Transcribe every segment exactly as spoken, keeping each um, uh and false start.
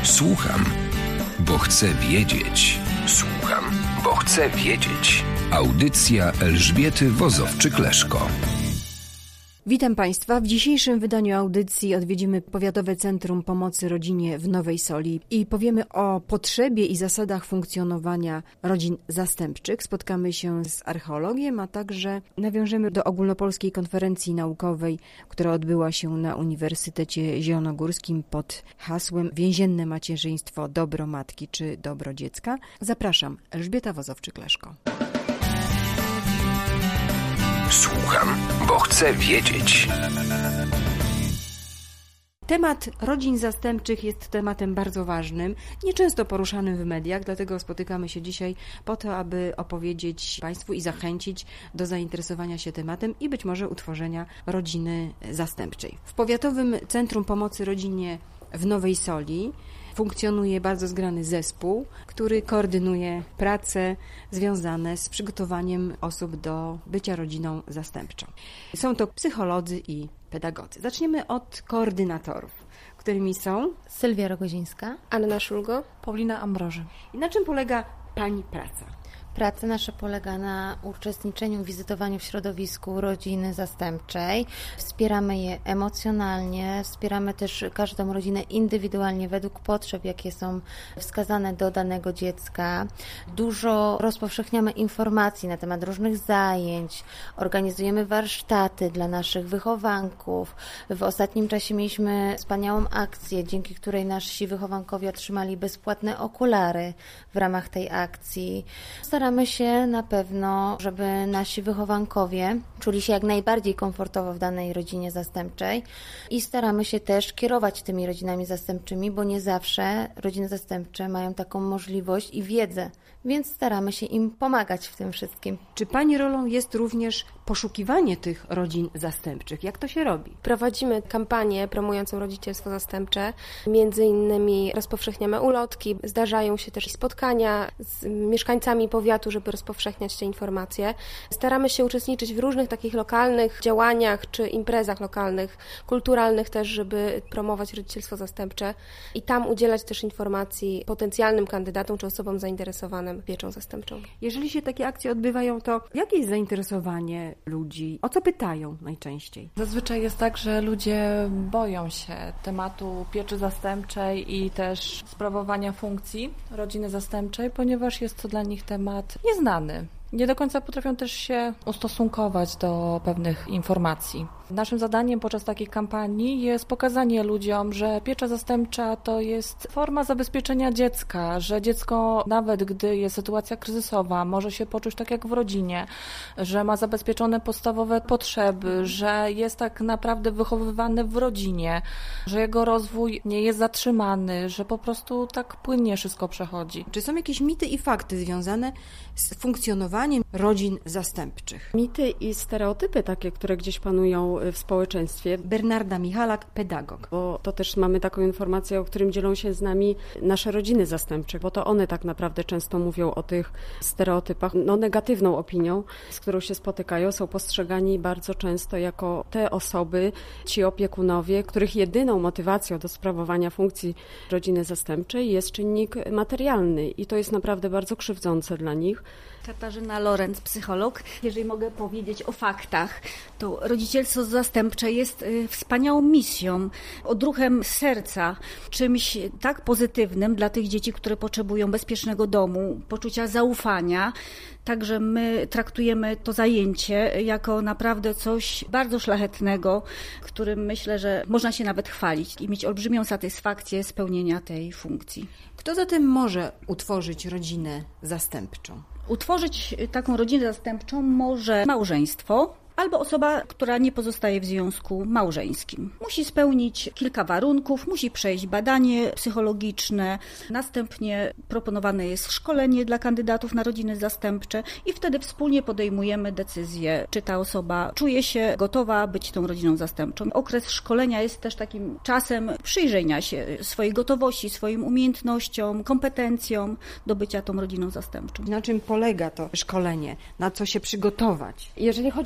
Słucham, bo chcę wiedzieć. Słucham, bo chcę wiedzieć. Audycja Elżbiety Wozowczyk-Leszko. Witam Państwa. W dzisiejszym wydaniu audycji odwiedzimy Powiatowe Centrum Pomocy Rodzinie w Nowej Soli i powiemy o potrzebie i zasadach funkcjonowania rodzin zastępczych. Spotkamy się z archeologiem, a także nawiążemy do ogólnopolskiej konferencji naukowej, która odbyła się na Uniwersytecie Zielonogórskim pod hasłem Więzienne macierzyństwo, dobro matki czy dobro dziecka. Zapraszam, Elżbieta Wozowczyk-Leszko. Słucham, bo chcę wiedzieć. Temat rodzin zastępczych jest tematem bardzo ważnym, nieczęsto poruszanym w mediach, dlatego spotykamy się dzisiaj po to, aby opowiedzieć Państwu i zachęcić do zainteresowania się tematem i być może utworzenia rodziny zastępczej. W Powiatowym Centrum Pomocy Rodzinie w Nowej Soli funkcjonuje bardzo zgrany zespół, który koordynuje prace związane z przygotowaniem osób do bycia rodziną zastępczą. Są to psycholodzy i pedagodzy. Zaczniemy od koordynatorów, którymi są Sylwia Rogozińska, Anna Szulgo, Paulina Ambroży. I na czym polega Pani praca? Praca nasza polega na uczestniczeniu w wizytowaniu w środowisku rodziny zastępczej. Wspieramy je emocjonalnie, wspieramy też każdą rodzinę indywidualnie według potrzeb, jakie są wskazane do danego dziecka. Dużo rozpowszechniamy informacji na temat różnych zajęć, organizujemy warsztaty dla naszych wychowanków. W ostatnim czasie mieliśmy wspaniałą akcję, dzięki której nasi wychowankowie otrzymali bezpłatne okulary w ramach tej akcji. Staramy się na pewno, żeby nasi wychowankowie czuli się jak najbardziej komfortowo w danej rodzinie zastępczej i staramy się też kierować tymi rodzinami zastępczymi, bo nie zawsze rodziny zastępcze mają taką możliwość i wiedzę, więc staramy się im pomagać w tym wszystkim. Czy Pani rolą jest również poszukiwanie tych rodzin zastępczych? Jak to się robi? Prowadzimy kampanię promującą rodzicielstwo zastępcze. Między innymi rozpowszechniamy ulotki, zdarzają się też spotkania z mieszkańcami powiatu, żeby rozpowszechniać te informacje. Staramy się uczestniczyć w różnych takich lokalnych działaniach czy imprezach lokalnych, kulturalnych też, żeby promować rodzicielstwo zastępcze i tam udzielać też informacji potencjalnym kandydatom czy osobom zainteresowanym pieczą zastępczą. Jeżeli się takie akcje odbywają, to jakie jest zainteresowanie ludzi? O co pytają najczęściej? Zazwyczaj jest tak, że ludzie boją się tematu pieczy zastępczej i też sprawowania funkcji rodziny zastępczej, ponieważ jest to dla nich temat nieznany. Nie do końca potrafią też się ustosunkować do pewnych informacji. Naszym zadaniem podczas takiej kampanii jest pokazanie ludziom, że piecza zastępcza to jest forma zabezpieczenia dziecka, że dziecko nawet gdy jest sytuacja kryzysowa, może się poczuć tak jak w rodzinie, że ma zabezpieczone podstawowe potrzeby, że jest tak naprawdę wychowywany w rodzinie, że jego rozwój nie jest zatrzymany, że po prostu tak płynnie wszystko przechodzi. Czy są jakieś mity i fakty związane z funkcjonowaniem rodzin zastępczych? Mity i stereotypy takie, które gdzieś panują w społeczeństwie. Bernarda Michalak, pedagog. Bo to też mamy taką informację, o którym dzielą się z nami nasze rodziny zastępcze, bo to one tak naprawdę często mówią o tych stereotypach. No negatywną opinią, z którą się spotykają, są postrzegani bardzo często jako te osoby, ci opiekunowie, których jedyną motywacją do sprawowania funkcji rodziny zastępczej jest czynnik materialny i to jest naprawdę bardzo krzywdzące dla nich. Katarzyna Lorenz, psycholog. Jeżeli mogę powiedzieć o faktach, to rodzicielstwo zastępcze jest wspaniałą misją, odruchem serca, czymś tak pozytywnym dla tych dzieci, które potrzebują bezpiecznego domu, poczucia zaufania. Także my traktujemy to zajęcie jako naprawdę coś bardzo szlachetnego, którym myślę, że można się nawet chwalić i mieć olbrzymią satysfakcję spełnienia tej funkcji. Kto zatem może utworzyć rodzinę zastępczą? Utworzyć taką rodzinę zastępczą może małżeństwo albo osoba, która nie pozostaje w związku małżeńskim. Musi spełnić kilka warunków, musi przejść badanie psychologiczne, następnie proponowane jest szkolenie dla kandydatów na rodziny zastępcze i wtedy wspólnie podejmujemy decyzję, czy ta osoba czuje się gotowa być tą rodziną zastępczą. Okres szkolenia jest też takim czasem przyjrzenia się swojej gotowości, swoim umiejętnościom, kompetencjom do bycia tą rodziną zastępczą. Na czym polega to szkolenie? Na co się przygotować? Jeżeli chodzi o szkolenie,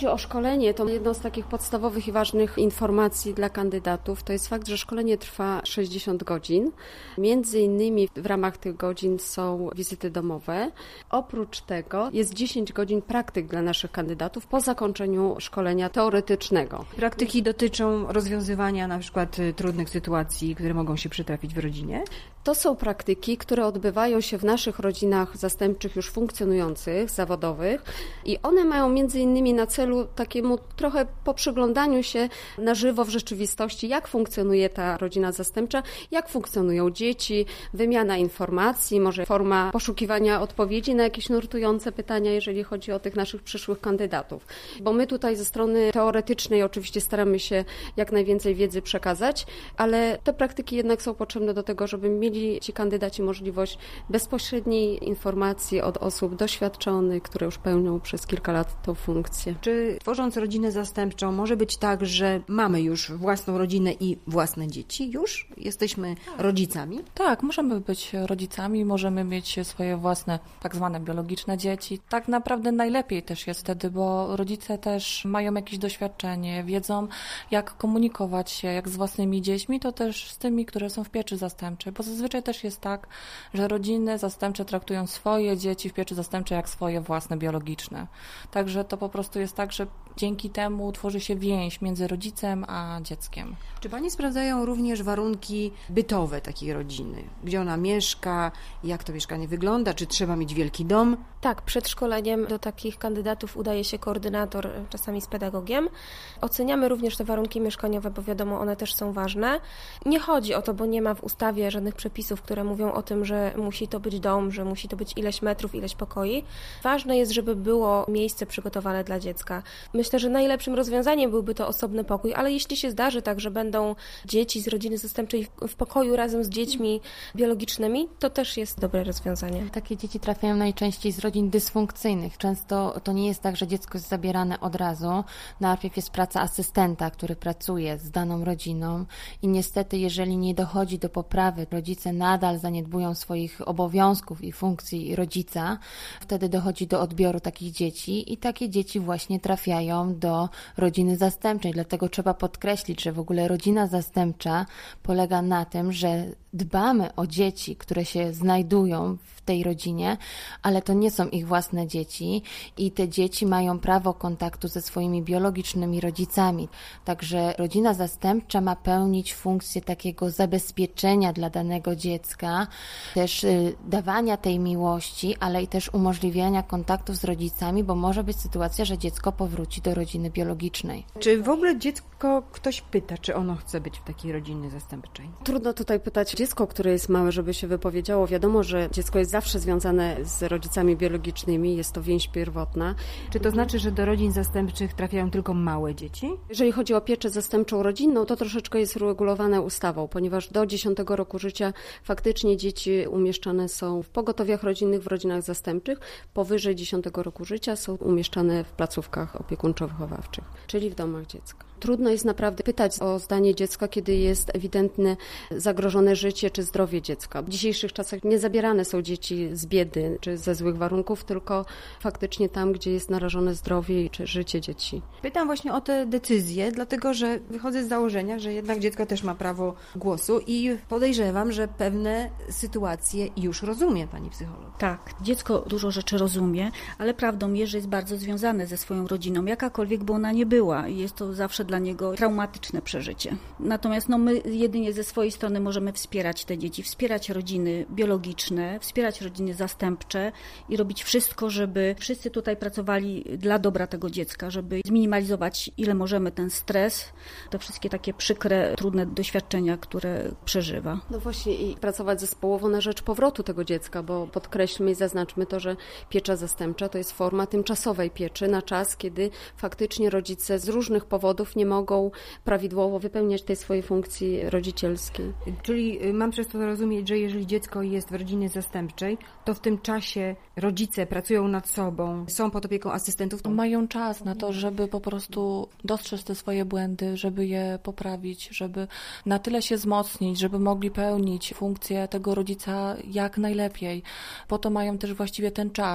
Szkolenie to jedno z takich podstawowych i ważnych informacji dla kandydatów. To jest fakt, że szkolenie trwa sześćdziesiąt godzin. Między innymi w ramach tych godzin są wizyty domowe. Oprócz tego jest dziesięć godzin praktyk dla naszych kandydatów po zakończeniu szkolenia teoretycznego. Praktyki dotyczą rozwiązywania na przykład trudnych sytuacji, które mogą się przytrafić w rodzinie? To są praktyki, które odbywają się w naszych rodzinach zastępczych już funkcjonujących, zawodowych i one mają między innymi na celu takiemu trochę poprzyglądaniu się na żywo w rzeczywistości, jak funkcjonuje ta rodzina zastępcza, jak funkcjonują dzieci, wymiana informacji, może forma poszukiwania odpowiedzi na jakieś nurtujące pytania, jeżeli chodzi o tych naszych przyszłych kandydatów. Bo my tutaj ze strony teoretycznej oczywiście staramy się jak najwięcej wiedzy przekazać, ale te praktyki jednak są potrzebne do tego, żeby mieli ci kandydaci możliwość bezpośredniej informacji od osób doświadczonych, które już pełnią przez kilka lat tą funkcję. Czy tworząc rodzinę zastępczą może być tak, że mamy już własną rodzinę i własne dzieci? Już? Jesteśmy rodzicami? Tak, możemy być rodzicami, możemy mieć swoje własne tak zwane biologiczne dzieci. Tak naprawdę najlepiej też jest wtedy, bo rodzice też mają jakieś doświadczenie, wiedzą jak komunikować się, jak z własnymi dziećmi, to też z tymi, które są w pieczy zastępczej, bo zazwyczaj też jest tak, że rodziny zastępcze traktują swoje dzieci w pieczy zastępczej jak swoje własne biologiczne. Także to po prostu jest tak, że dzięki temu tworzy się więź między rodzicem a dzieckiem. Czy Panie sprawdzają również warunki bytowe takiej rodziny? Gdzie ona mieszka, jak to mieszkanie wygląda, czy trzeba mieć wielki dom? Tak, przed szkoleniem do takich kandydatów udaje się koordynator, czasami z pedagogiem. Oceniamy również te warunki mieszkaniowe, bo wiadomo, one też są ważne. Nie chodzi o to, bo nie ma w ustawie żadnych przepisów, które mówią o tym, że musi to być dom, że musi to być ileś metrów, ileś pokoi. Ważne jest, żeby było miejsce przygotowane dla dziecka. Myślę, że najlepszym rozwiązaniem byłby to osobny pokój, ale jeśli się zdarzy tak, że będą dzieci z rodziny zastępczej w pokoju razem z dziećmi biologicznymi, to też jest dobre rozwiązanie. Takie dzieci trafiają najczęściej z rodzin dysfunkcyjnych. Często to nie jest tak, że dziecko jest zabierane od razu. Najpierw jest praca asystenta, który pracuje z daną rodziną i niestety, jeżeli nie dochodzi do poprawy, rodzice nadal zaniedbują swoich obowiązków i funkcji rodzica, wtedy dochodzi do odbioru takich dzieci i takie dzieci właśnie trafiają do rodziny zastępczej. Dlatego trzeba podkreślić, że w ogóle rodzina zastępcza polega na tym, że dbamy o dzieci, które się znajdują w tej rodzinie, ale to nie są ich własne dzieci i te dzieci mają prawo kontaktu ze swoimi biologicznymi rodzicami. Także rodzina zastępcza ma pełnić funkcję takiego zabezpieczenia dla danego dziecka, też y, dawania tej miłości, ale i też umożliwiania kontaktu z rodzicami, bo może być sytuacja, że dziecko powróci do rodziny biologicznej. Czy w ogóle dziecko, ktoś pyta, czy ono chce być w takiej rodzinie zastępczej? Trudno tutaj pytać dziecko, które jest małe, żeby się wypowiedziało. Wiadomo, że dziecko jest zawsze związane z rodzicami biologicznymi, jest to więź pierwotna. Czy to znaczy, że do rodzin zastępczych trafiają tylko małe dzieci? Jeżeli chodzi o pieczę zastępczą rodzinną, to troszeczkę jest uregulowane ustawą, ponieważ do dziesiątego roku życia faktycznie dzieci umieszczane są w pogotowiach rodzinnych, w rodzinach zastępczych. Powyżej dziesiątego roku życia są umieszczane w placówkach opiekuńczo-wychowawczych, czyli w domach dziecka. Trudno jest naprawdę pytać o zdanie dziecka, kiedy jest ewidentne zagrożone życie czy zdrowie dziecka. W dzisiejszych czasach nie zabierane są dzieci z biedy czy ze złych warunków, tylko faktycznie tam, gdzie jest narażone zdrowie czy życie dzieci. Pytam właśnie o te decyzje, dlatego że wychodzę z założenia, że jednak dziecko też ma prawo głosu i podejrzewam, że pewne sytuacje już rozumie pani psycholog. Tak, dziecko dużo rzeczy rozumie, ale prawdą jest, że jest bardzo związane ze swoją rodziną, jakakolwiek by ona nie była. Jest to zawsze dla niego traumatyczne przeżycie. Natomiast no, my jedynie ze swojej strony możemy wspierać te dzieci, wspierać rodziny biologiczne, wspierać rodziny zastępcze i robić wszystko, żeby wszyscy tutaj pracowali dla dobra tego dziecka, żeby zminimalizować ile możemy ten stres, te wszystkie takie przykre, trudne doświadczenia, które przeżywa. No właśnie i pracować zespołowo na rzecz powrotu tego dziecka, bo podkreślmy i zaznaczmy to, że piecza zastępcza to jest forma tymczasowej pieczy na czas, kiedy faktycznie rodzice z różnych powodów nie mogą prawidłowo wypełniać tej swojej funkcji rodzicielskiej. Czyli mam przez to rozumieć, że jeżeli dziecko jest w rodzinie zastępczej, to w tym czasie rodzice pracują nad sobą, są pod opieką asystentów. Mają czas na to, żeby po prostu dostrzec te swoje błędy, żeby je poprawić, żeby na tyle się wzmocnić, żeby mogli pełnić funkcję tego rodzica jak najlepiej. Po to mają też właściwie ten czas.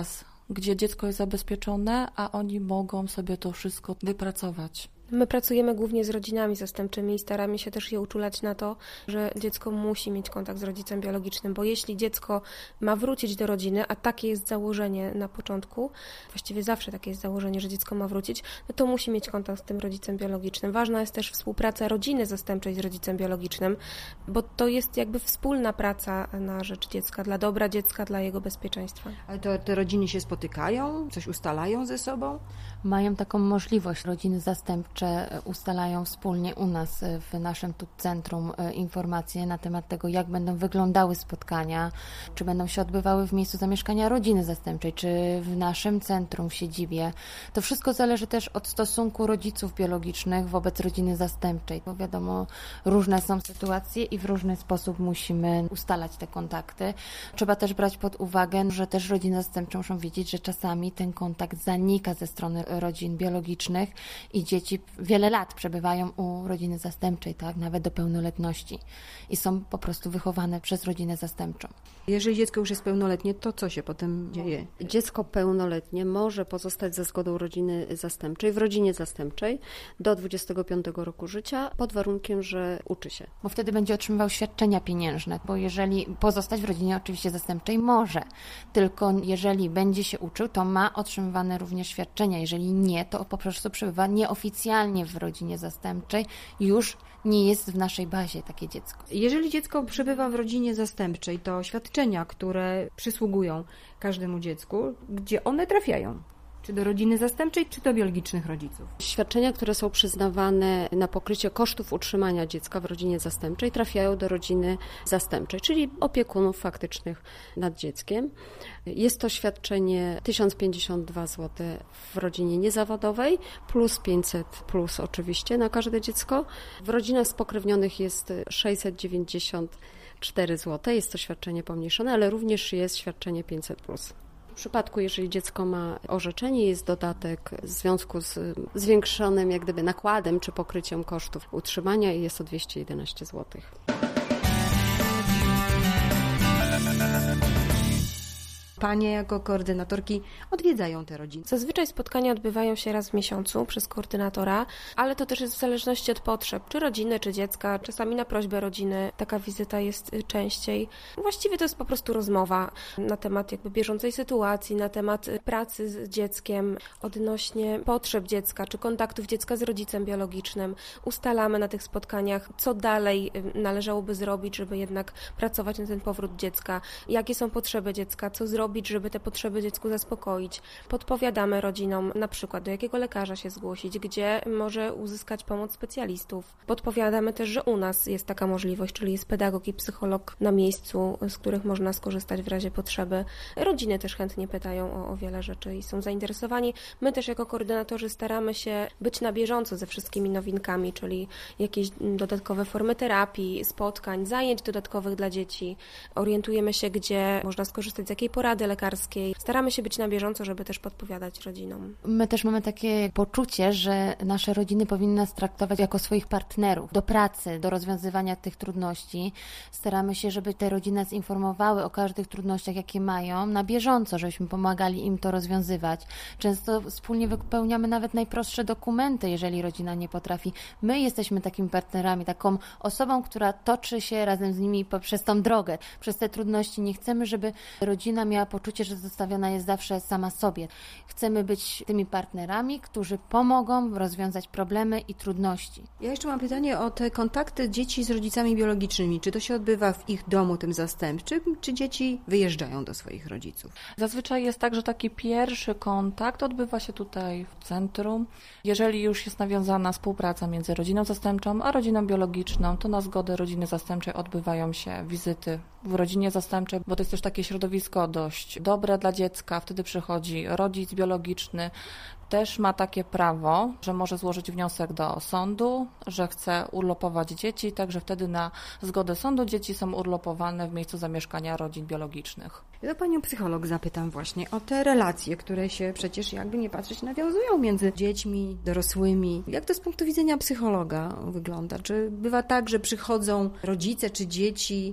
gdzie dziecko jest zabezpieczone, a oni mogą sobie to wszystko wypracować. My pracujemy głównie z rodzinami zastępczymi i staramy się też je uczulać na to, że dziecko musi mieć kontakt z rodzicem biologicznym, bo jeśli dziecko ma wrócić do rodziny, a takie jest założenie na początku, właściwie zawsze takie jest założenie, że dziecko ma wrócić, no to musi mieć kontakt z tym rodzicem biologicznym. Ważna jest też współpraca rodziny zastępczej z rodzicem biologicznym, bo to jest jakby wspólna praca na rzecz dziecka, dla dobra dziecka, dla jego bezpieczeństwa. Ale to te rodziny się spotykają, coś ustalają ze sobą? Mają taką możliwość. Rodziny zastępcze ustalają wspólnie u nas w naszym tu centrum informacje na temat tego, jak będą wyglądały spotkania, czy będą się odbywały w miejscu zamieszkania rodziny zastępczej, czy w naszym centrum w siedzibie. To wszystko zależy też od stosunku rodziców biologicznych wobec rodziny zastępczej, bo wiadomo, różne są sytuacje i w różny sposób musimy ustalać te kontakty. Trzeba też brać pod uwagę, że też rodziny zastępcze muszą wiedzieć, że czasami ten kontakt zanika ze strony rodzin biologicznych i dzieci wiele lat przebywają u rodziny zastępczej, tak, nawet do pełnoletności i są po prostu wychowane przez rodzinę zastępczą. Jeżeli dziecko już jest pełnoletnie, to co się potem dzieje? Dziecko pełnoletnie może pozostać za zgodą rodziny zastępczej, w rodzinie zastępczej do dwudziestego piątego roku życia, pod warunkiem, że uczy się. Bo wtedy będzie otrzymywał świadczenia pieniężne, bo jeżeli pozostać w rodzinie oczywiście zastępczej może, tylko jeżeli będzie się uczył, to ma otrzymywane również świadczenia. Jeżeli nie, to po prostu przebywa nieoficjalnie w rodzinie zastępczej, już nie jest w naszej bazie takie dziecko. Jeżeli dziecko przebywa w rodzinie zastępczej, to świadczenia, które przysługują każdemu dziecku, gdzie one trafiają? Czy do rodziny zastępczej, czy do biologicznych rodziców? Świadczenia, które są przyznawane na pokrycie kosztów utrzymania dziecka w rodzinie zastępczej, trafiają do rodziny zastępczej, czyli opiekunów faktycznych nad dzieckiem. Jest to świadczenie tysiąc pięćdziesiąt dwa złote w rodzinie niezawodowej, plus pięćset plus oczywiście na każde dziecko. W rodzinach spokrewnionych jest sześćset dziewięćdziesiąt cztery złote, jest to świadczenie pomniejszone, ale również jest świadczenie pięćset plus. W przypadku, jeżeli dziecko ma orzeczenie, jest dodatek w związku z zwiększonym jak gdyby nakładem czy pokryciem kosztów utrzymania i jest to dwieście jedenaście złotych. Panie jako koordynatorki odwiedzają te rodziny. Zazwyczaj spotkania odbywają się raz w miesiącu przez koordynatora, ale to też jest w zależności od potrzeb, czy rodziny, czy dziecka. Czasami na prośbę rodziny taka wizyta jest częściej. Właściwie to jest po prostu rozmowa na temat jakby bieżącej sytuacji, na temat pracy z dzieckiem, odnośnie potrzeb dziecka, czy kontaktów dziecka z rodzicem biologicznym. Ustalamy na tych spotkaniach, co dalej należałoby zrobić, żeby jednak pracować na ten powrót dziecka, jakie są potrzeby dziecka, co zrobić, żeby te potrzeby dziecku zaspokoić. Podpowiadamy rodzinom na przykład, do jakiego lekarza się zgłosić, gdzie może uzyskać pomoc specjalistów. Podpowiadamy też, że u nas jest taka możliwość, czyli jest pedagog i psycholog na miejscu, z których można skorzystać w razie potrzeby. Rodziny też chętnie pytają o, o wiele rzeczy i są zainteresowani. My też jako koordynatorzy staramy się być na bieżąco ze wszystkimi nowinkami, czyli jakieś dodatkowe formy terapii, spotkań, zajęć dodatkowych dla dzieci. Orientujemy się, gdzie można skorzystać z jakiej porady lekarskiej. Staramy się być na bieżąco, żeby też podpowiadać rodzinom. My też mamy takie poczucie, że nasze rodziny powinny nas traktować jako swoich partnerów do pracy, do rozwiązywania tych trudności. Staramy się, żeby te rodziny nas informowały o każdych trudnościach, jakie mają, na bieżąco, żebyśmy pomagali im to rozwiązywać. Często wspólnie wypełniamy nawet najprostsze dokumenty, jeżeli rodzina nie potrafi. My jesteśmy takimi partnerami, taką osobą, która toczy się razem z nimi przez tą drogę, przez te trudności. Nie chcemy, żeby rodzina miała poczucie, że zostawiona jest zawsze sama sobie. Chcemy być tymi partnerami, którzy pomogą rozwiązać problemy i trudności. Ja jeszcze mam pytanie o te kontakty dzieci z rodzicami biologicznymi. Czy to się odbywa w ich domu, tym zastępczym, czy dzieci wyjeżdżają do swoich rodziców? Zazwyczaj jest tak, że taki pierwszy kontakt odbywa się tutaj w centrum. Jeżeli już jest nawiązana współpraca między rodziną zastępczą a rodziną biologiczną, to na zgodę rodziny zastępczej odbywają się wizyty w rodzinie zastępczej, bo to jest też takie środowisko dość dobre dla dziecka. Wtedy przychodzi rodzic biologiczny, też ma takie prawo, że może złożyć wniosek do sądu, że chce urlopować dzieci, także wtedy na zgodę sądu dzieci są urlopowane w miejscu zamieszkania rodzin biologicznych. Ja panią psycholog zapytam właśnie o te relacje, które się przecież jakby nie patrzeć nawiązują między dziećmi, dorosłymi. Jak to z punktu widzenia psychologa wygląda? Czy bywa tak, że przychodzą rodzice czy dzieci, mają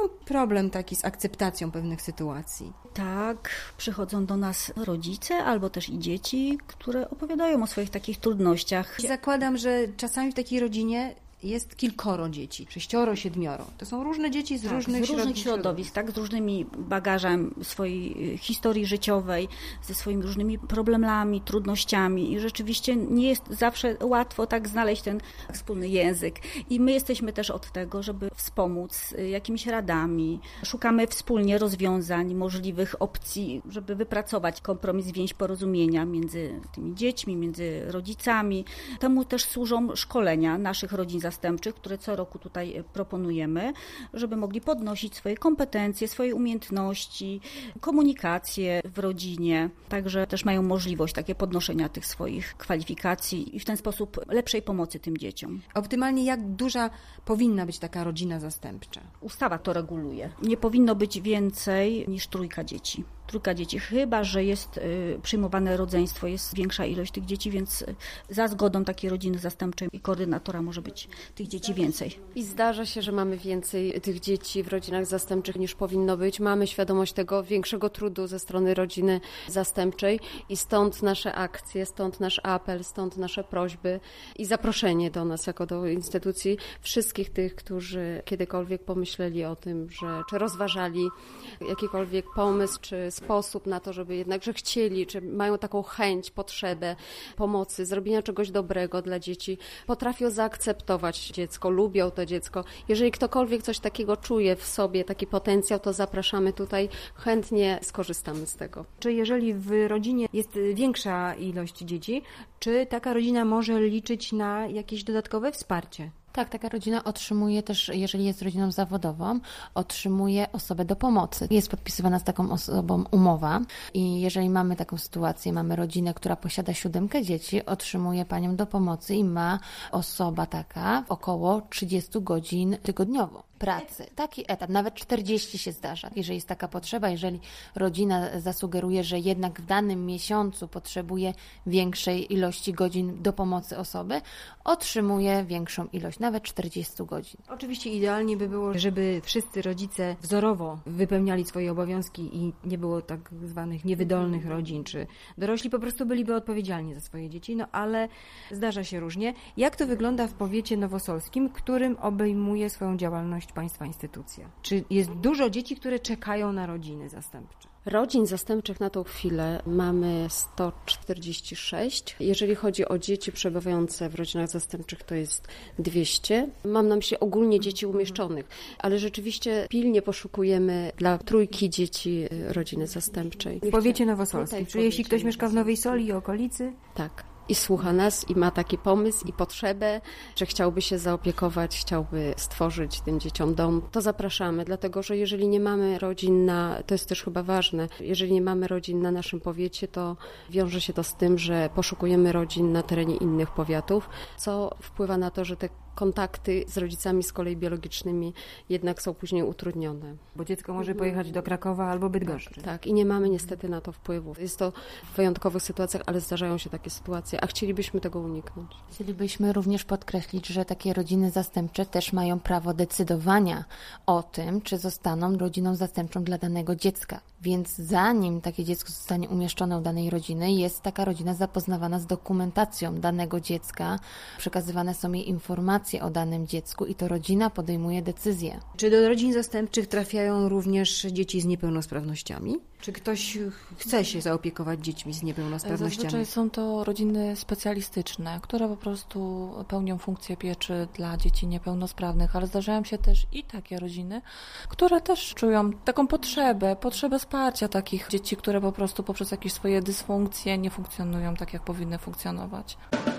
problem taki z akceptacją pewnych sytuacji. Tak, przychodzą do nas rodzice albo też i dzieci, które opowiadają o swoich takich trudnościach. Zakładam, że czasami w takiej rodzinie jest kilkoro dzieci, sześcioro, siedmioro. To są różne dzieci z tak, różnych, z różnych środowisk, środowisk, tak, z różnymi bagażem swojej historii życiowej, ze swoimi różnymi problemami, trudnościami i rzeczywiście nie jest zawsze łatwo tak znaleźć ten wspólny język. I my jesteśmy też od tego, żeby wspomóc jakimiś radami. Szukamy wspólnie rozwiązań, możliwych opcji, żeby wypracować kompromis, więź porozumienia między tymi dziećmi, między rodzicami. Temu też służą szkolenia naszych rodzin zastępczych, które co roku tutaj proponujemy, żeby mogli podnosić swoje kompetencje, swoje umiejętności, komunikację w rodzinie. Także też mają możliwość takie podnoszenia tych swoich kwalifikacji i w ten sposób lepszej pomocy tym dzieciom. Optymalnie jak duża powinna być taka rodzina zastępcza? Ustawa to reguluje. Nie powinno być więcej niż trójka dzieci. Trójka dzieci, chyba że jest y, przyjmowane rodzeństwo, jest większa ilość tych dzieci, więc y, za zgodą takiej rodziny zastępczej i koordynatora może być tych dzieci więcej. I zdarza się, że mamy więcej tych dzieci w rodzinach zastępczych niż powinno być. Mamy świadomość tego większego trudu ze strony rodziny zastępczej i stąd nasze akcje, stąd nasz apel, stąd nasze prośby i zaproszenie do nas jako do instytucji wszystkich tych, którzy kiedykolwiek pomyśleli o tym, że czy rozważali jakikolwiek pomysł, czy sposób na to, żeby jednak, że chcieli, czy mają taką chęć, potrzebę pomocy, zrobienia czegoś dobrego dla dzieci, potrafią zaakceptować dziecko, lubią to dziecko. Jeżeli ktokolwiek coś takiego czuje w sobie, taki potencjał, to zapraszamy tutaj, chętnie skorzystamy z tego. Czy jeżeli w rodzinie jest większa ilość dzieci, czy taka rodzina może liczyć na jakieś dodatkowe wsparcie? Tak, taka rodzina otrzymuje też, jeżeli jest rodziną zawodową, otrzymuje osobę do pomocy. Jest podpisywana z taką osobą umowa i jeżeli mamy taką sytuację, mamy rodzinę, która posiada siódemkę dzieci, otrzymuje panią do pomocy i ma osoba taka około trzydzieści godzin tygodniowo pracy. Taki etat, nawet czterdzieści się zdarza. Jeżeli jest taka potrzeba, jeżeli rodzina zasugeruje, że jednak w danym miesiącu potrzebuje większej ilości godzin do pomocy osoby, otrzymuje większą ilość, nawet czterdzieści godzin. Oczywiście idealnie by było, żeby wszyscy rodzice wzorowo wypełniali swoje obowiązki i nie było tak zwanych niewydolnych rodzin, czy dorośli po prostu byliby odpowiedzialni za swoje dzieci, no ale zdarza się różnie. Jak to wygląda w powiecie nowosolskim, którym obejmuje swoją działalność państwa instytucja? Czy jest dużo dzieci, które czekają na rodziny zastępcze? Rodzin zastępczych na tą chwilę mamy sto czterdzieści sześć. Jeżeli chodzi o dzieci przebywające w rodzinach zastępczych, to jest dwieście. Mam na myśli ogólnie dzieci umieszczonych, ale rzeczywiście pilnie poszukujemy dla trójki dzieci rodziny zastępczej. W powiecie nowosolskim. Czyli jeśli ktoś mieszka w Nowej Soli i okolicy? Tak. I słucha nas i ma taki pomysł i potrzebę, że chciałby się zaopiekować, chciałby stworzyć tym dzieciom dom, to zapraszamy, dlatego że jeżeli nie mamy rodzin na, to jest też chyba ważne, jeżeli nie mamy rodzin na naszym powiecie, to wiąże się to z tym, że poszukujemy rodzin na terenie innych powiatów, co wpływa na to, że te kontakty z rodzicami z kolei biologicznymi jednak są później utrudnione. Bo dziecko może pojechać do Krakowa albo Bydgoszczy. Tak, i nie mamy niestety na to wpływu. Jest to w wyjątkowych sytuacjach, ale zdarzają się takie sytuacje, a chcielibyśmy tego uniknąć. Chcielibyśmy również podkreślić, że takie rodziny zastępcze też mają prawo decydowania o tym, czy zostaną rodziną zastępczą dla danego dziecka. Więc zanim takie dziecko zostanie umieszczone u danej rodziny, jest taka rodzina zapoznawana z dokumentacją danego dziecka, przekazywane są jej informacje o danym dziecku i to rodzina podejmuje decyzję. Czy do rodzin zastępczych trafiają również dzieci z niepełnosprawnościami? Czy ktoś chce się zaopiekować dziećmi z niepełnosprawnościami? Zazwyczaj są to rodziny specjalistyczne, które po prostu pełnią funkcję pieczy dla dzieci niepełnosprawnych, ale zdarzają się też i takie rodziny, które też czują taką potrzebę, potrzebę wsparcia takich dzieci, które po prostu poprzez jakieś swoje dysfunkcje nie funkcjonują tak, jak powinny funkcjonować.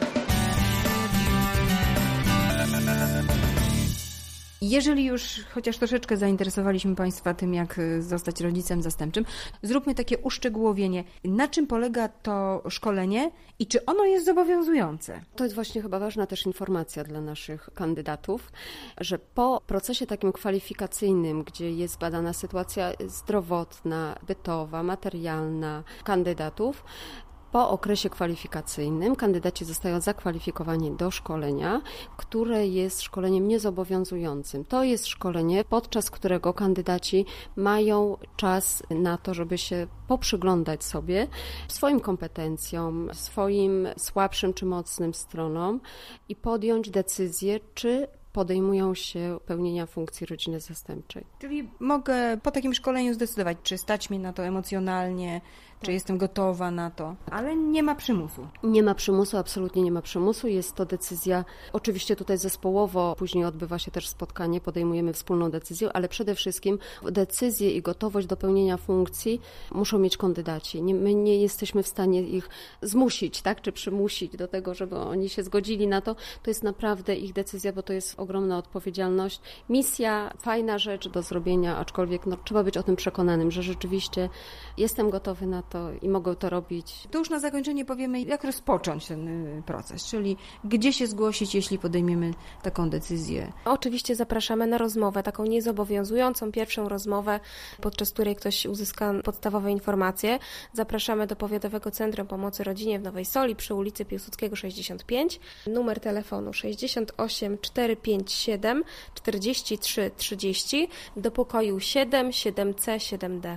Jeżeli już chociaż troszeczkę zainteresowaliśmy Państwa tym, jak zostać rodzicem zastępczym, zróbmy takie uszczegółowienie. Na czym polega to szkolenie i czy ono jest zobowiązujące? To jest właśnie chyba ważna też informacja dla naszych kandydatów, że po procesie takim kwalifikacyjnym, gdzie jest badana sytuacja zdrowotna, bytowa, materialna kandydatów, Po okresie kwalifikacyjnym kandydaci zostają zakwalifikowani do szkolenia, które jest szkoleniem niezobowiązującym. To jest szkolenie, podczas którego kandydaci mają czas na to, żeby się poprzyglądać sobie swoim kompetencjom, swoim słabszym czy mocnym stronom i podjąć decyzję, czy podejmują się pełnienia funkcji rodziny zastępczej. Czyli mogę po takim szkoleniu zdecydować, czy stać mnie na to emocjonalnie, czy jestem gotowa na to, ale nie ma przymusu. Nie ma przymusu, absolutnie nie ma przymusu. Jest to decyzja, oczywiście tutaj zespołowo, później odbywa się też spotkanie, podejmujemy wspólną decyzję, ale przede wszystkim decyzję i gotowość do pełnienia funkcji muszą mieć kandydaci. Nie, my nie jesteśmy w stanie ich zmusić, tak, czy przymusić do tego, żeby oni się zgodzili na to. To jest naprawdę ich decyzja, bo to jest ogromna odpowiedzialność. Misja, fajna rzecz do zrobienia, aczkolwiek no, trzeba być o tym przekonanym, że rzeczywiście jestem gotowy na to i mogę to robić. To już na zakończenie powiemy, jak rozpocząć ten proces, czyli gdzie się zgłosić, jeśli podejmiemy taką decyzję. Oczywiście zapraszamy na rozmowę, taką niezobowiązującą, pierwszą rozmowę, podczas której ktoś uzyska podstawowe informacje. Zapraszamy do Powiatowego Centrum Pomocy Rodzinie w Nowej Soli przy ulicy Piłsudskiego sześćdziesiąt pięć. Numer telefonu sześćdziesiąt osiem czterysta pięćdziesiąt siedem czterdzieści trzy trzydzieści do pokoju siedem, siedem C, siedem D.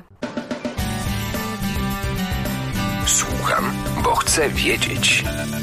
Słucham, bo chcę wiedzieć.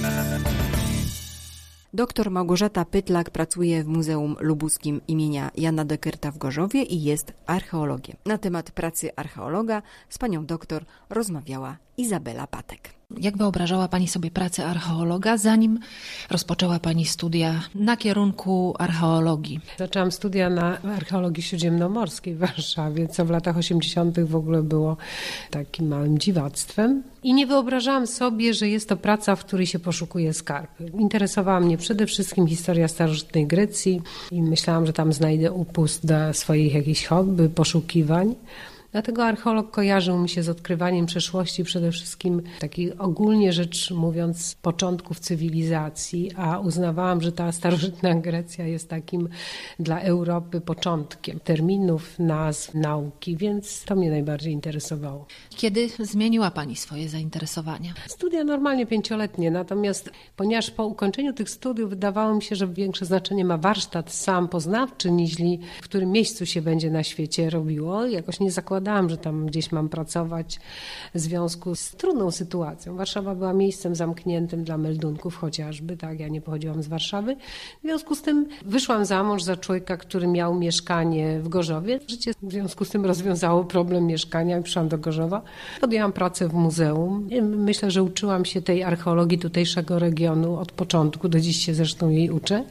Doktor Małgorzata Pytlak pracuje w Muzeum Lubuskim imienia Jana Dekerta w Gorzowie i jest archeologiem. Na temat pracy archeologa z panią doktor rozmawiała Izabela Patek. Jak wyobrażała Pani sobie pracę archeologa, zanim rozpoczęła Pani studia na kierunku archeologii? Zaczęłam studia na archeologii śródziemnomorskiej w Warszawie, co w latach osiemdziesiątych w ogóle było takim małym dziwactwem. I nie wyobrażałam sobie, że jest to praca, w której się poszukuje skarby. Interesowała mnie przede wszystkim historia starożytnej Grecji i myślałam, że tam znajdę upust do swoich jakichś hobby, poszukiwań. Dlatego archeolog kojarzył mi się z odkrywaniem przeszłości, przede wszystkim takich ogólnie rzecz mówiąc początków cywilizacji, a uznawałam, że ta starożytna Grecja jest takim dla Europy początkiem terminów, nazw, nauki, więc to mnie najbardziej interesowało. Kiedy zmieniła Pani swoje zainteresowania? Studia normalnie pięcioletnie, natomiast ponieważ po ukończeniu tych studiów wydawało mi się, że większe znaczenie ma warsztat sam poznawczy, niźli w którym miejscu się będzie na świecie robiło. Jakoś nie zakładałam, że tam gdzieś mam pracować w związku z trudną sytuacją. Warszawa była miejscem zamkniętym dla meldunków chociażby, tak, ja nie pochodziłam z Warszawy. W związku z tym wyszłam za mąż za człowieka, który miał mieszkanie w Gorzowie. Życie w związku z tym rozwiązało problem mieszkania i przyszłam do Gorzowa. Podjęłam pracę w muzeum. Myślę, że uczyłam się tej archeologii tutejszego regionu od początku, do dziś się zresztą jej uczę.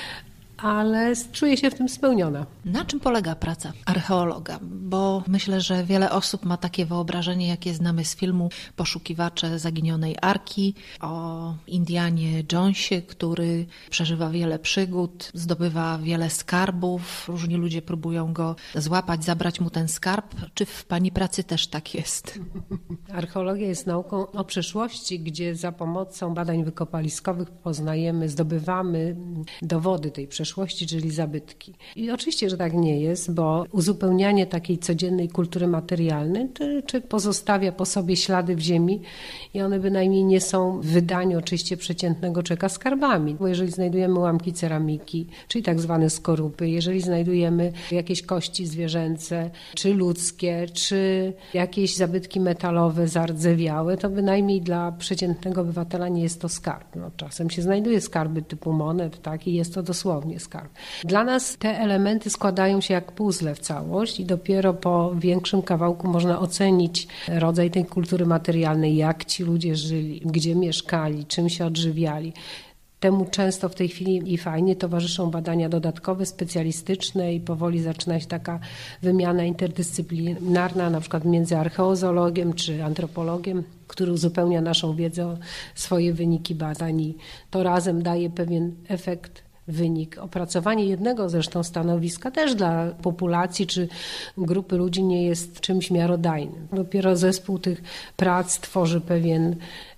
Ale czuję się w tym spełniona. Na czym polega praca archeologa? Bo myślę, że wiele osób ma takie wyobrażenie, jakie znamy z filmu Poszukiwacze zaginionej Arki, o Indianie Jonesie, który przeżywa wiele przygód, zdobywa wiele skarbów, różni ludzie próbują go złapać, zabrać mu ten skarb. Czy w Pani pracy też tak jest? Archeologia jest nauką o przeszłości, gdzie za pomocą badań wykopaliskowych poznajemy, zdobywamy dowody tej przeszłości. przeszłości, czyli zabytki. I oczywiście, że tak nie jest, bo uzupełnianie takiej codziennej kultury materialnej, to człowiek pozostawia po sobie ślady w ziemi i one bynajmniej nie są w wydaniu oczywiście przeciętnego człowieka skarbami. Bo jeżeli znajdujemy ułamki ceramiki, czyli tak zwane skorupy, jeżeli znajdujemy jakieś kości zwierzęce, czy ludzkie, czy jakieś zabytki metalowe zardzewiałe, to bynajmniej dla przeciętnego obywatela nie jest to skarb. No, czasem się znajduje skarby typu monet, tak, i jest to dosłownie skarb. Dla nas te elementy składają się jak puzzle w całość i dopiero po większym kawałku można ocenić rodzaj tej kultury materialnej, jak ci ludzie żyli, gdzie mieszkali, czym się odżywiali. Temu często w tej chwili i fajnie towarzyszą badania dodatkowe, specjalistyczne i powoli zaczyna się taka wymiana interdyscyplinarna, na przykład między archeozoologiem czy antropologiem, który uzupełnia naszą wiedzę o swoje wyniki badań i to razem daje pewien efekt, wynik. Opracowanie jednego zresztą stanowiska też dla populacji czy grupy ludzi nie jest czymś miarodajnym. Dopiero zespół tych prac tworzy pewien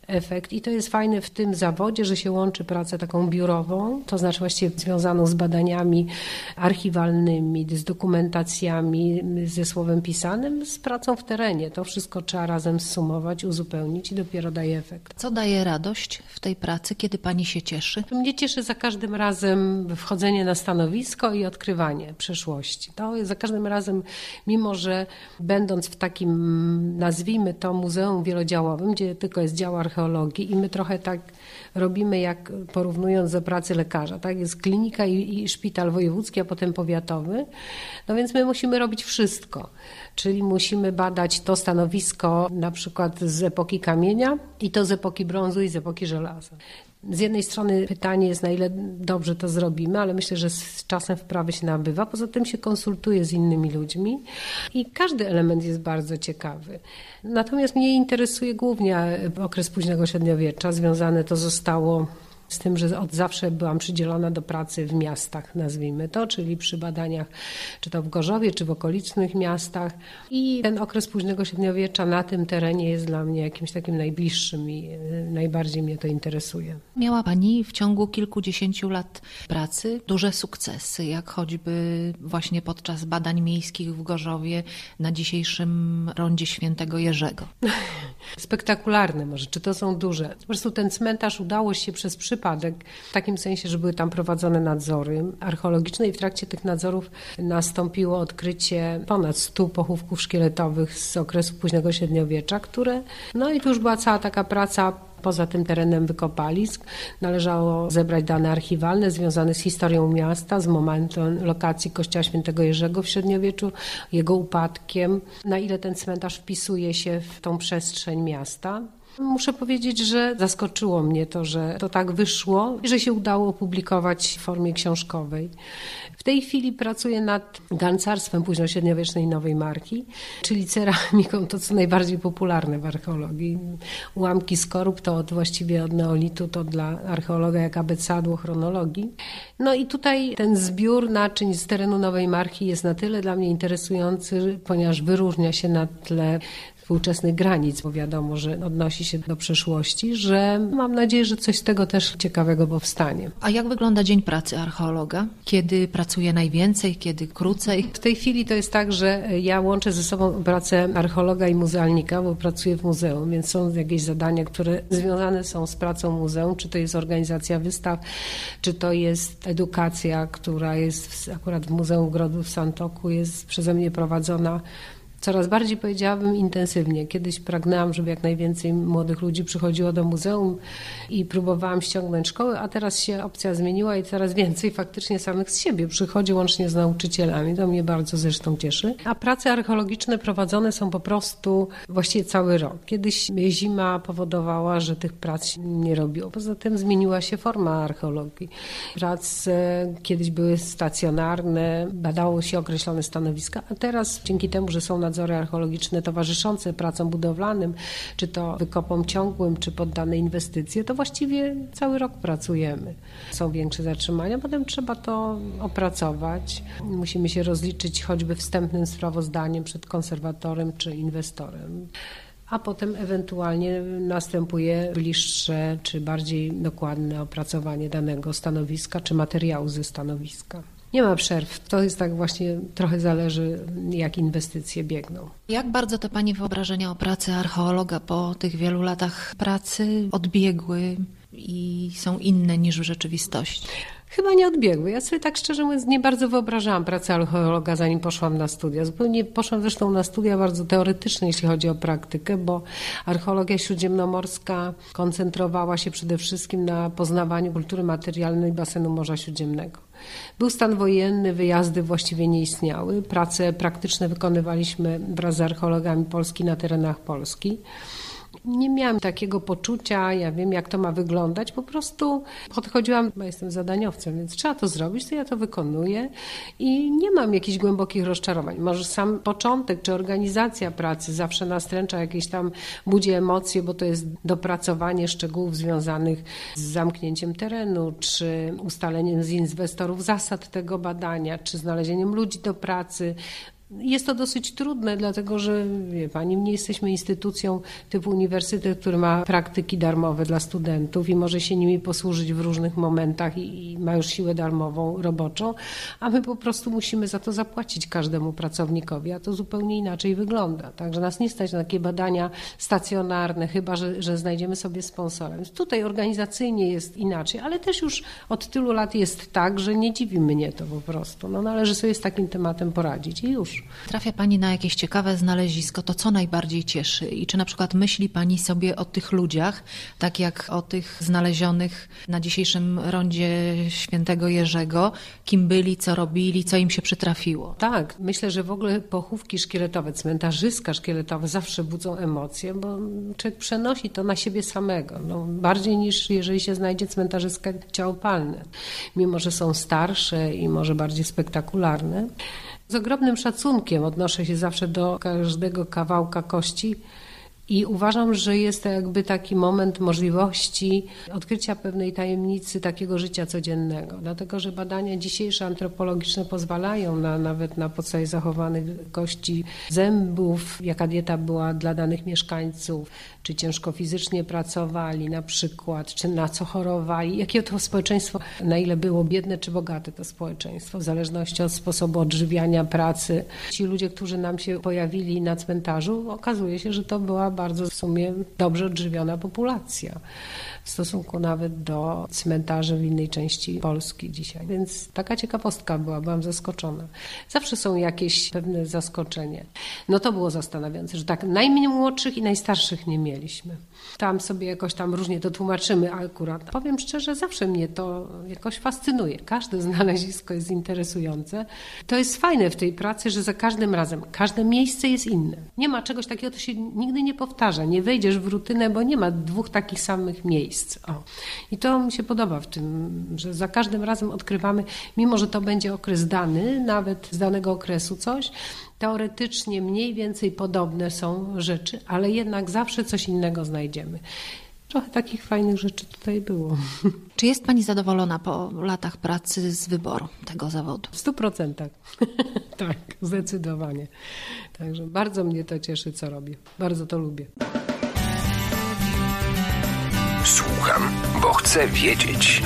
efekt. I to jest fajne w tym zawodzie, że się łączy pracę taką biurową, to znaczy właściwie związaną z badaniami archiwalnymi, z dokumentacjami, ze słowem pisanym, z pracą w terenie. To wszystko trzeba razem zsumować, uzupełnić i dopiero daje efekt. Co daje radość w tej pracy, kiedy pani się cieszy? Mnie cieszy za każdym razem wchodzenie na stanowisko i odkrywanie przeszłości. To jest za każdym razem, mimo że będąc w takim, nazwijmy to, muzeum wielodziałowym, gdzie tylko jest dział archeologii i my trochę tak robimy, jak porównując do pracy lekarza. Tak? Jest klinika i, i szpital wojewódzki, a potem powiatowy. No więc my musimy robić wszystko. Czyli musimy badać to stanowisko na przykład z epoki kamienia i to z epoki brązu i z epoki żelaza. Z jednej strony pytanie jest, na ile dobrze to zrobimy, ale myślę, że z czasem wprawy się nabywa. Poza tym się konsultuje z innymi ludźmi i każdy element jest bardzo ciekawy. Natomiast mnie interesuje głównie okres późnego średniowiecza. Związane to zostało z tym, że od zawsze byłam przydzielona do pracy w miastach, nazwijmy to, czyli przy badaniach czy to w Gorzowie, czy w okolicznych miastach. I ten okres późnego średniowiecza na tym terenie jest dla mnie jakimś takim najbliższym i najbardziej mnie to interesuje. Miała pani w ciągu kilkudziesięciu lat pracy duże sukcesy, jak choćby właśnie podczas badań miejskich w Gorzowie na dzisiejszym rondzie Świętego Jerzego. Spektakularne może, czy to są duże. Po prostu ten cmentarz udało się przez przypadek, w takim sensie, że były tam prowadzone nadzory archeologiczne i w trakcie tych nadzorów nastąpiło odkrycie ponad stu pochówków szkieletowych z okresu późnego średniowiecza, które, no i tu już była cała taka praca poza tym terenem wykopalisk. Należało zebrać dane archiwalne związane z historią miasta, z momentem lokacji kościoła Świętego Jerzego w średniowieczu, jego upadkiem, na ile ten cmentarz wpisuje się w tą przestrzeń miasta. Muszę powiedzieć, że zaskoczyło mnie to, że to tak wyszło i że się udało opublikować w formie książkowej. W tej chwili pracuję nad garncarstwem późnośredniowiecznej nowej marki, czyli ceramiką, to co najbardziej popularne w archeologii. Ułamki skorup to od, właściwie od neolitu, to dla archeologa jak abecadło chronologii. No i tutaj ten zbiór naczyń z terenu nowej marki jest na tyle dla mnie interesujący, ponieważ wyróżnia się na tle współczesnych granic, bo wiadomo, że odnosi się do przeszłości, że mam nadzieję, że coś z tego też ciekawego powstanie. A jak wygląda dzień pracy archeologa? Kiedy pracuje najwięcej, kiedy krócej? W tej chwili to jest tak, że ja łączę ze sobą pracę archeologa i muzealnika, bo pracuję w muzeum, więc są jakieś zadania, które związane są z pracą muzeum, czy to jest organizacja wystaw, czy to jest edukacja, która jest akurat w Muzeum Grodów w Santoku, jest przeze mnie prowadzona coraz bardziej, powiedziałabym, intensywnie. Kiedyś pragnęłam, żeby jak najwięcej młodych ludzi przychodziło do muzeum i próbowałam ściągnąć szkoły, a teraz się opcja zmieniła i coraz więcej faktycznie samych z siebie przychodzi, łącznie z nauczycielami. To mnie bardzo zresztą cieszy. A prace archeologiczne prowadzone są po prostu właściwie cały rok. Kiedyś zima powodowała, że tych prac się nie robiło. Poza tym zmieniła się forma archeologii. Prace kiedyś były stacjonarne, badało się określone stanowiska, a teraz dzięki temu, że są nadzory archeologiczne towarzyszące pracom budowlanym, czy to wykopom ciągłym, czy poddane inwestycje, to właściwie cały rok pracujemy. Są większe zatrzymania, potem trzeba to opracować. Musimy się rozliczyć choćby wstępnym sprawozdaniem przed konserwatorem czy inwestorem. A potem ewentualnie następuje bliższe czy bardziej dokładne opracowanie danego stanowiska czy materiału ze stanowiska. Nie ma przerw. To jest tak właśnie, trochę zależy, jak inwestycje biegną. Jak bardzo te pani wyobrażenia o pracy archeologa po tych wielu latach pracy odbiegły i są inne niż w rzeczywistości? Chyba nie odbiegły. Ja sobie tak szczerze mówiąc nie bardzo wyobrażałam pracę archeologa, zanim poszłam na studia. Zupełnie poszłam zresztą na studia bardzo teoretyczne, jeśli chodzi o praktykę, bo archeologia śródziemnomorska koncentrowała się przede wszystkim na poznawaniu kultury materialnej basenu Morza Śródziemnego. Był stan wojenny, wyjazdy właściwie nie istniały. Prace praktyczne wykonywaliśmy wraz z archeologami Polski na terenach Polski. Nie miałam takiego poczucia, ja wiem jak to ma wyglądać, po prostu podchodziłam, bo jestem zadaniowcem, więc trzeba to zrobić, to ja to wykonuję i nie mam jakichś głębokich rozczarowań. Może sam początek czy organizacja pracy zawsze nastręcza jakieś tam, budzi emocje, bo to jest dopracowanie szczegółów związanych z zamknięciem terenu, czy ustaleniem z inwestorów zasad tego badania, czy znalezieniem ludzi do pracy. Jest to dosyć trudne, dlatego że, wie pani, nie jesteśmy instytucją typu uniwersytet, który ma praktyki darmowe dla studentów i może się nimi posłużyć w różnych momentach i, i ma już siłę darmową, roboczą, a my po prostu musimy za to zapłacić każdemu pracownikowi, a to zupełnie inaczej wygląda. Także nas nie stać na takie badania stacjonarne, chyba że, że znajdziemy sobie sponsora. Więc tutaj organizacyjnie jest inaczej, ale też już od tylu lat jest tak, że nie dziwi mnie to po prostu. No, należy sobie z takim tematem poradzić i już. Trafia Pani na jakieś ciekawe znalezisko, to co najbardziej cieszy? I czy na przykład myśli Pani sobie o tych ludziach, tak jak o tych znalezionych na dzisiejszym rondzie Świętego Jerzego, kim byli, co robili, co im się przytrafiło? Tak, myślę, że w ogóle pochówki szkieletowe, cmentarzyska szkieletowe zawsze budzą emocje, bo człowiek przenosi to na siebie samego, no, bardziej niż jeżeli się znajdzie cmentarzyska ciałopalne, mimo że są starsze i może bardziej spektakularne. Z ogromnym szacunkiem odnoszę się zawsze do każdego kawałka kości i uważam, że jest to jakby taki moment możliwości odkrycia pewnej tajemnicy takiego życia codziennego. Dlatego, że badania dzisiejsze antropologiczne pozwalają na, nawet na podstawie zachowanych kości zębów, jaka dieta była dla danych mieszkańców, czy ciężko fizycznie pracowali na przykład, czy na co chorowali, jakie to społeczeństwo, na ile było biedne czy bogate to społeczeństwo, w zależności od sposobu odżywiania, pracy. Ci ludzie, którzy nam się pojawili na cmentarzu, okazuje się, że to była bardzo w sumie dobrze odżywiona populacja w stosunku nawet do cmentarzy w innej części Polski dzisiaj. Więc taka ciekawostka była, byłam zaskoczona. Zawsze są jakieś pewne zaskoczenie. No to było zastanawiające, że tak najmłodszych i najstarszych nie mieliśmy. Tam sobie jakoś tam różnie to tłumaczymy akurat. Powiem szczerze, zawsze mnie to jakoś fascynuje. Każde znalezisko jest interesujące. To jest fajne w tej pracy, że za każdym razem każde miejsce jest inne. Nie ma czegoś takiego, to się nigdy nie powtarza. Nie wejdziesz w rutynę, bo nie ma dwóch takich samych miejsc. O. I to mi się podoba w tym, że za każdym razem odkrywamy, mimo że to będzie okres dany, nawet z danego okresu coś, teoretycznie mniej więcej podobne są rzeczy, ale jednak zawsze coś innego znajdziemy. Trochę takich fajnych rzeczy tutaj było. Czy jest Pani zadowolona po latach pracy z wyboru tego zawodu? W stu procentach. Tak, zdecydowanie. Także bardzo mnie to cieszy, co robię. Bardzo to lubię. Słucham, bo chcę wiedzieć.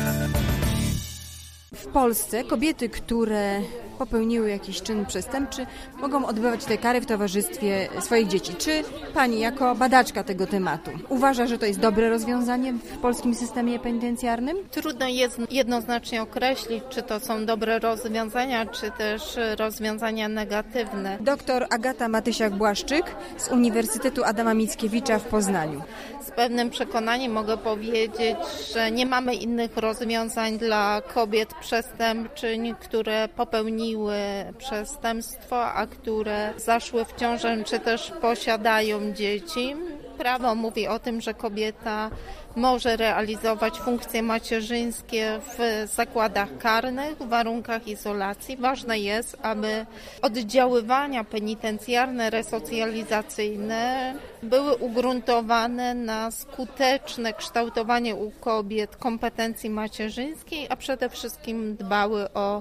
W Polsce kobiety, które popełniły jakiś czyn przestępczy, mogą odbywać te kary w towarzystwie swoich dzieci. Czy Pani jako badaczka tego tematu uważa, że to jest dobre rozwiązanie w polskim systemie penitencjarnym? Trudno jest jednoznacznie określić, czy to są dobre rozwiązania, czy też rozwiązania negatywne. Doktor Agata Matysiak-Błaszczyk z Uniwersytetu Adama Mickiewicza w Poznaniu. Z pewnym przekonaniem mogę powiedzieć, że nie mamy innych rozwiązań dla kobiet przestępczyń, które popełniły przestępstwo, a które zaszły w ciążę, czy też posiadają dzieci. Prawo mówi o tym, że kobieta może realizować funkcje macierzyńskie w zakładach karnych, w warunkach izolacji. Ważne jest, aby oddziaływania penitencjarne, resocjalizacyjne były ugruntowane na skuteczne kształtowanie u kobiet kompetencji macierzyńskiej, a przede wszystkim dbały o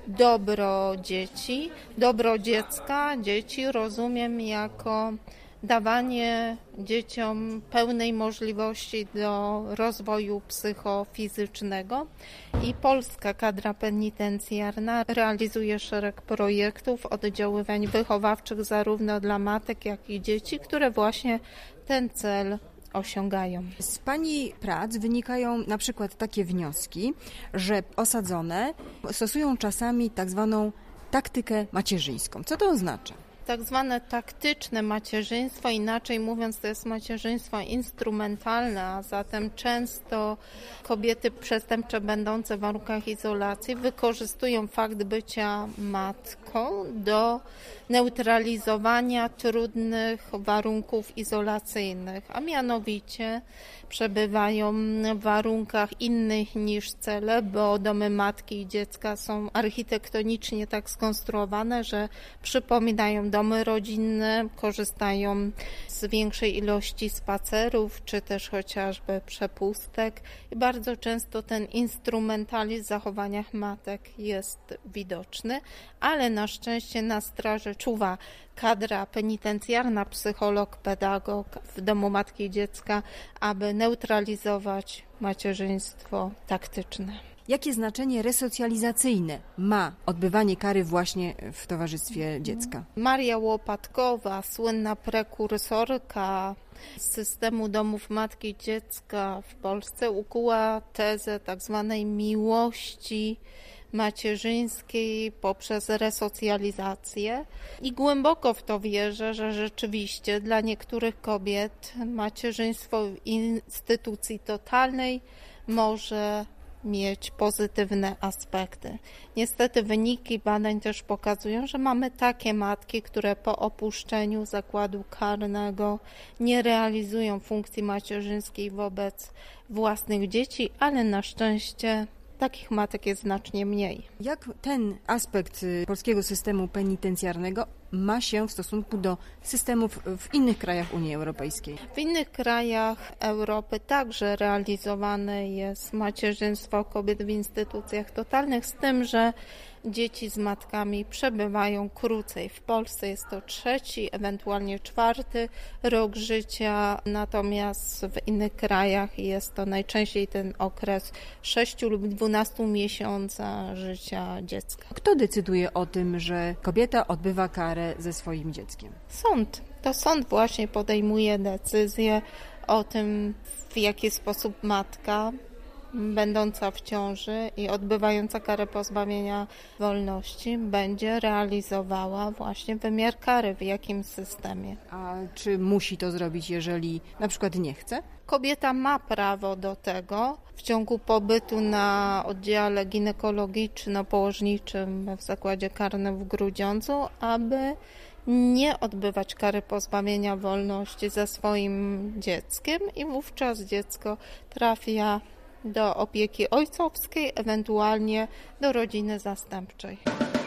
dobro dzieci. Dobro dziecka, dzieci rozumiem jako dawanie dzieciom pełnej możliwości do rozwoju psychofizycznego i polska kadra penitencjarna realizuje szereg projektów oddziaływań wychowawczych zarówno dla matek, jak i dzieci, które właśnie ten cel osiągają. Z Pani prac wynikają na przykład takie wnioski, że osadzone stosują czasami tak zwaną taktykę macierzyńską. Co to oznacza? Tak zwane taktyczne macierzyństwo, inaczej mówiąc, to jest macierzyństwo instrumentalne, a zatem często kobiety przestępcze będące w warunkach izolacji wykorzystują fakt bycia matką do neutralizowania trudnych warunków izolacyjnych, a mianowicie przebywają w warunkach innych niż cele, bo domy matki i dziecka są architektonicznie tak skonstruowane, że przypominają domy rodzinne, korzystają z większej ilości spacerów, czy też chociażby przepustek. I bardzo często ten instrumentalizm w zachowaniach matek jest widoczny, ale na szczęście na straży czuwa kadra penitencjarna, psycholog, pedagog w domu matki i dziecka, aby neutralizować macierzyństwo taktyczne. Jakie znaczenie resocjalizacyjne ma odbywanie kary właśnie w towarzystwie dziecka? Maria Łopatkowa, słynna prekursorka systemu domów matki i dziecka w Polsce, ukuła tezę tak zwanej miłości macierzyńskiej poprzez resocjalizację i głęboko w to wierzę, że rzeczywiście dla niektórych kobiet macierzyństwo w instytucji totalnej może mieć pozytywne aspekty. Niestety wyniki badań też pokazują, że mamy takie matki, które po opuszczeniu zakładu karnego nie realizują funkcji macierzyńskiej wobec własnych dzieci, ale na szczęście takich matek jest znacznie mniej. Jak ten aspekt polskiego systemu penitencjarnego ma się w stosunku do systemów w innych krajach Unii Europejskiej? W innych krajach Europy także realizowane jest macierzyństwo kobiet w instytucjach totalnych, z tym, że dzieci z matkami przebywają krócej. W Polsce jest to trzeci, ewentualnie czwarty rok życia, natomiast w innych krajach jest to najczęściej ten okres sześciu lub dwunastu miesiąca życia dziecka. Kto decyduje o tym, że kobieta odbywa karę ze swoim dzieckiem? Sąd. To sąd właśnie podejmuje decyzję o tym, w jaki sposób matka będąca w ciąży i odbywająca karę pozbawienia wolności będzie realizowała właśnie wymiar kary, w jakim systemie. A czy musi to zrobić, jeżeli na przykład nie chce? Kobieta ma prawo do tego w ciągu pobytu na oddziale ginekologiczno-położniczym w zakładzie karnym w Grudziądzu, aby nie odbywać kary pozbawienia wolności ze swoim dzieckiem i wówczas dziecko trafia do opieki ojcowskiej, ewentualnie do rodziny zastępczej.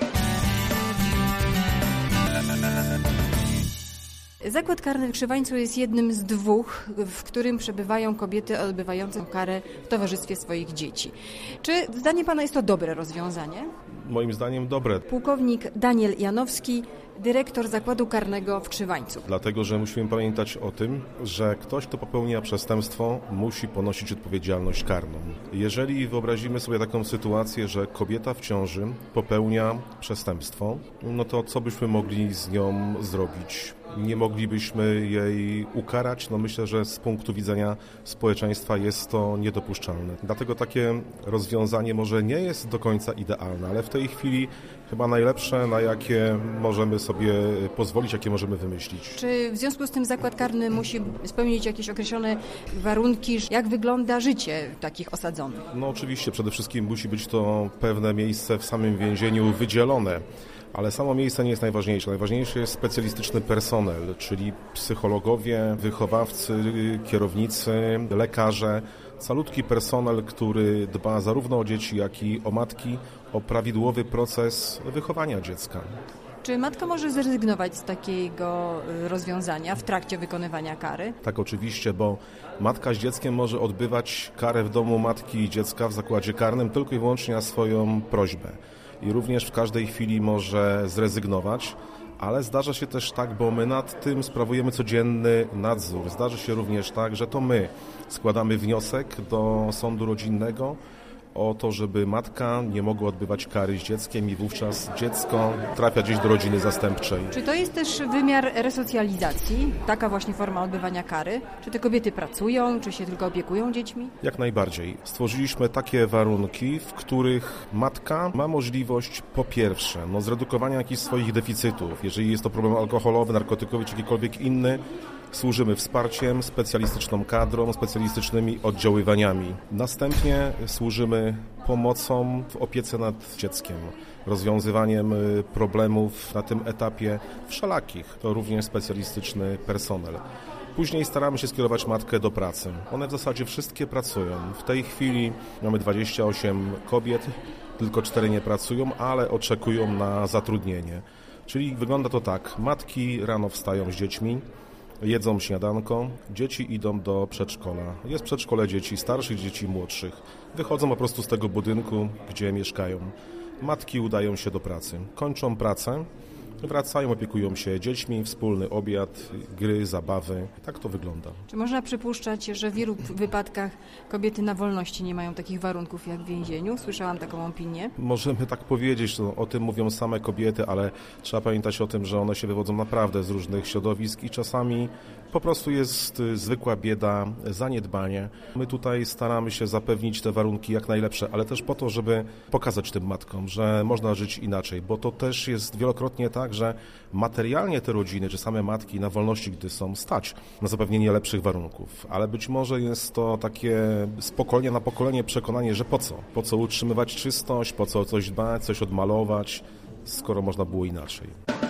Zakład karny w Krzywańcu jest jednym z dwóch, w którym przebywają kobiety odbywające karę w towarzystwie swoich dzieci. Czy zdaniem Pana jest to dobre rozwiązanie? Moim zdaniem dobre. Pułkownik Daniel Janowski, dyrektor Zakładu Karnego w Krzywańcu. Dlatego, że musimy pamiętać o tym, że ktoś, kto popełnia przestępstwo, musi ponosić odpowiedzialność karną. Jeżeli wyobrazimy sobie taką sytuację, że kobieta w ciąży popełnia przestępstwo, no to co byśmy mogli z nią zrobić? Nie moglibyśmy jej ukarać. No myślę, że z punktu widzenia społeczeństwa jest to niedopuszczalne. Dlatego takie rozwiązanie może nie jest do końca idealne, ale w tej chwili chyba najlepsze, na jakie możemy sobie pozwolić, jakie możemy wymyślić. Czy w związku z tym zakład karny musi spełnić jakieś określone warunki? Jak wygląda życie takich osadzonych? No oczywiście, przede wszystkim musi być to pewne miejsce w samym więzieniu wydzielone. Ale samo miejsce nie jest najważniejsze. Najważniejszy jest specjalistyczny personel, czyli psychologowie, wychowawcy, kierownicy, lekarze. Calutki personel, który dba zarówno o dzieci, jak i o matki, o prawidłowy proces wychowania dziecka. Czy matka może zrezygnować z takiego rozwiązania w trakcie wykonywania kary? Tak, oczywiście, bo matka z dzieckiem może odbywać karę w domu matki i dziecka w zakładzie karnym tylko i wyłącznie na swoją prośbę. I również w każdej chwili może zrezygnować, ale zdarza się też tak, bo my nad tym sprawujemy codzienny nadzór. Zdarza się również tak, że to my składamy wniosek do sądu rodzinnego o to, żeby matka nie mogła odbywać kary z dzieckiem i wówczas dziecko trafia gdzieś do rodziny zastępczej. Czy to jest też wymiar resocjalizacji, taka właśnie forma odbywania kary? Czy te kobiety pracują, czy się tylko opiekują dziećmi? Jak najbardziej. Stworzyliśmy takie warunki, w których matka ma możliwość po pierwsze no, zredukowania jakichś swoich deficytów. Jeżeli jest to problem alkoholowy, narkotykowy czy jakikolwiek inny, służymy wsparciem, specjalistyczną kadrą, specjalistycznymi oddziaływaniami. Następnie służymy pomocą w opiece nad dzieckiem, rozwiązywaniem problemów na tym etapie wszelakich. To również specjalistyczny personel. Później staramy się skierować matkę do pracy. One w zasadzie wszystkie pracują. W tej chwili mamy dwadzieścia osiem kobiet, tylko cztery nie pracują, ale oczekują na zatrudnienie. Czyli wygląda to tak, matki rano wstają z dziećmi, jedzą śniadanko, dzieci idą do przedszkola. Jest przedszkole dzieci starszych, dzieci młodszych. Wychodzą po prostu z tego budynku, gdzie mieszkają. Matki udają się do pracy, kończą pracę, wracają, opiekują się dziećmi, wspólny obiad, gry, zabawy. Tak to wygląda. Czy można przypuszczać, że w wielu wypadkach kobiety na wolności nie mają takich warunków jak w więzieniu? Słyszałam taką opinię. Możemy tak powiedzieć, no, o tym mówią same kobiety, ale trzeba pamiętać o tym, że one się wywodzą naprawdę z różnych środowisk i czasami po prostu jest zwykła bieda, zaniedbanie. My tutaj staramy się zapewnić te warunki jak najlepsze, ale też po to, żeby pokazać tym matkom, że można żyć inaczej, bo to też jest wielokrotnie tak, że materialnie te rodziny, czy same matki na wolności, gdy są, stać na zapewnienie lepszych warunków, ale być może jest to takie z pokolenia na pokolenie przekonanie, że po co? Po co utrzymywać czystość, po co coś dbać, coś odmalować, skoro można było inaczej.